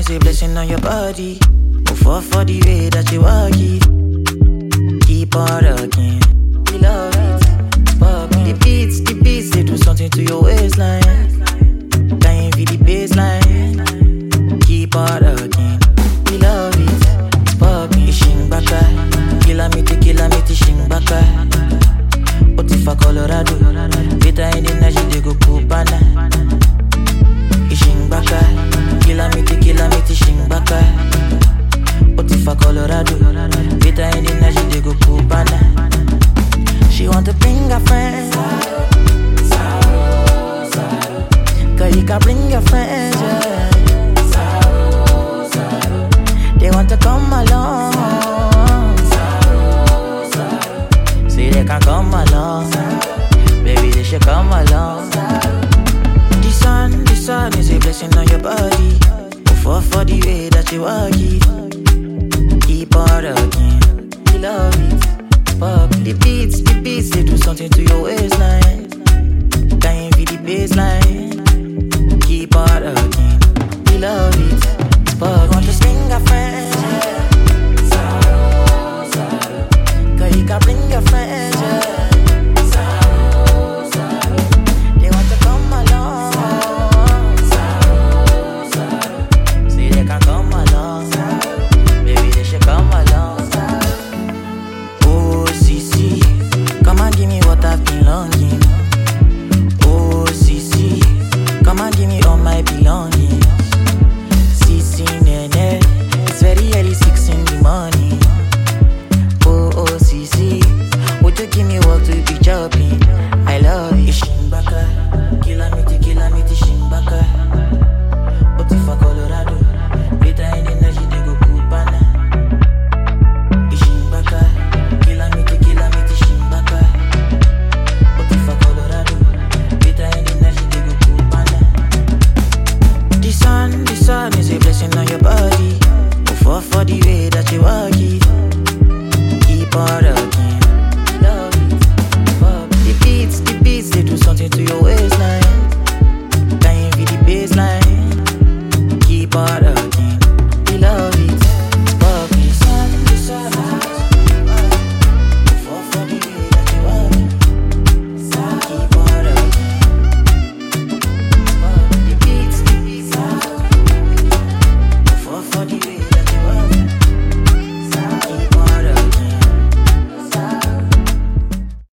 is a blessing on your body. Oh, for the way that you walk it. Keep on rocking. We love it. Pop the beats, they do something to your waistline. Can you feel the bassline? Keep on rocking. We love it. Pop me, shing baka. Kilamiti, shing baka. Otifa Colorado. Vita in the energy, they go Cubana. Shing baka. Kilamiti, shing baka. Otifa Colorado. Vita in the energy, they go Cubana. She want to bring her friends. Cause you can bring your friends, yeah. They want to come along. See they can come along. Baby, they should come along. The sun is a blessing on your body. For the way that you walk it. Keep on rocking. We love it. Pop the beats, they do something to your waistline.